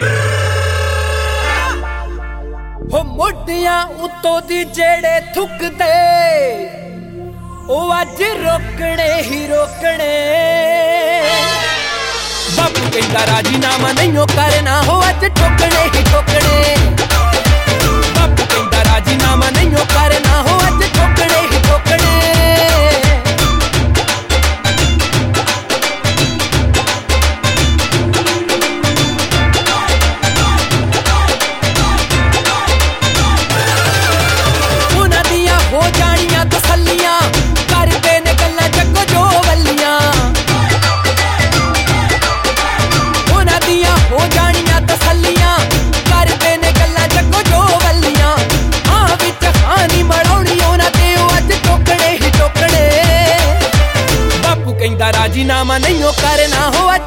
हो मोटियां उत्तों दी जेड़े थुकदे ओ अज रोकने ही रोकने। बापू कहंदा राजीनामा नहीं करना हो अज ठोकने ही ठोकने। बापू कहंदा राजीनामा नहीं करना हो अज ठोकने ही ठोकने। हो जानियां तसल्लियां करदे ने गल्लां जग्गो जो वल्लियां। उन्हां दियां हो जानियां तसल्लियां करदे ने गल्लां जग्गो जो वल्लियां। हां विच हानी मड़ाउणी उन्हां ते अज ठोकणे ही ठोकणे। बापू कहंदा राजीनामा नहीं करना हो अज